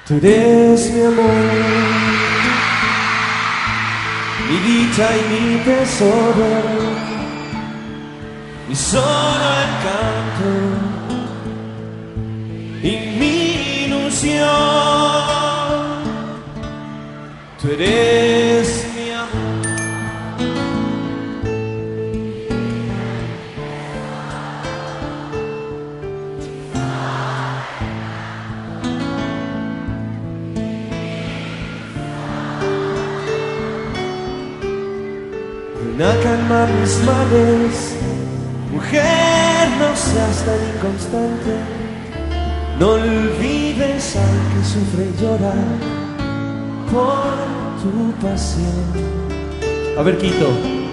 Tú eres mi amor, mi dicha y mi tesoro, mi solo encanto y mi ilusión. Tú eres mi amor. Ven a calmar mis males, mujer, no seas tan inconstante. No olvides al que sufre y llora por tu pasión. A ver, Quito.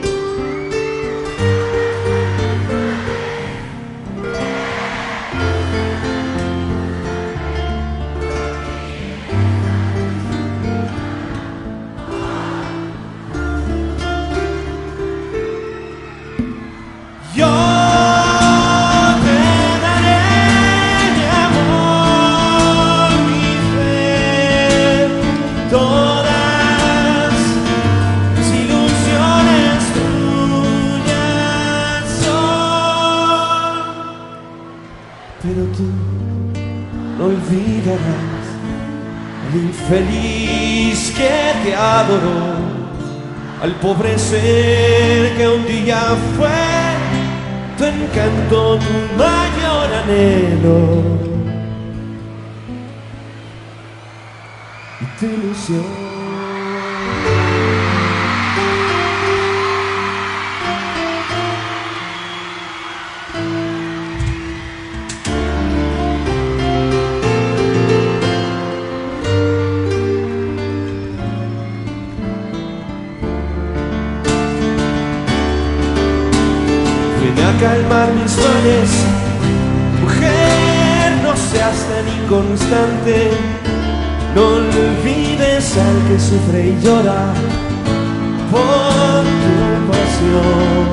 Yo te daré mi amor, mi fe, todas mis ilusiones tuyas son. Pero tú no olvidarás al infeliz que te adoró, al pobre ser que un día fue tu encanto, tu mayor anhelo y tu ilusión. Ven a calmar mis males, mujer, no seas tan inconstante. No olvides al que sufre y llora por tu pasión.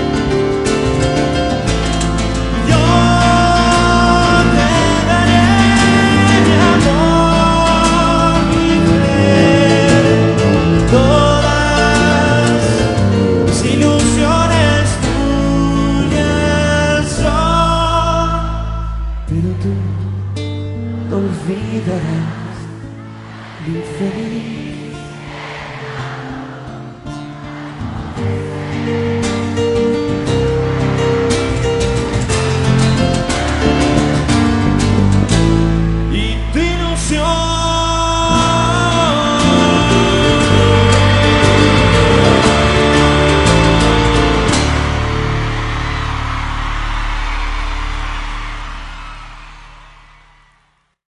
Yo te daré mi amor, mi fe, todas mis ilusiones tuyas son. Pero tú no olvidarás el infeliz